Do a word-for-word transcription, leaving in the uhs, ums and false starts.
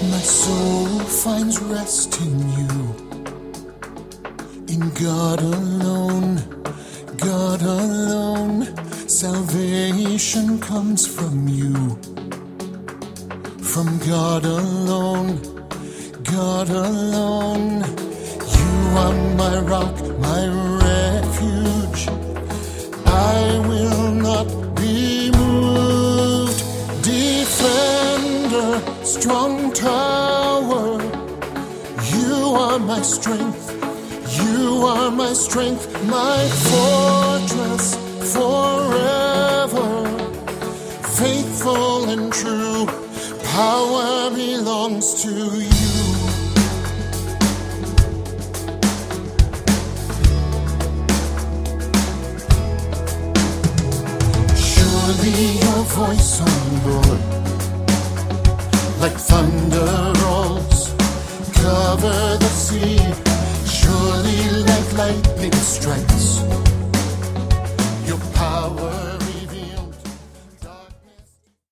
My soul finds rest in you, in God alone, God alone. Salvation comes from you, from God alone, God alone. You are my rock, my refuge. I will not be moved. Defender, strong tower. You are my strength. You are my strength, my fortress forever. Faithful and true, power belongs to you. Surely your voice, O Lord, like thunder rolls, cover the sea. Surely like lightning strikes, your power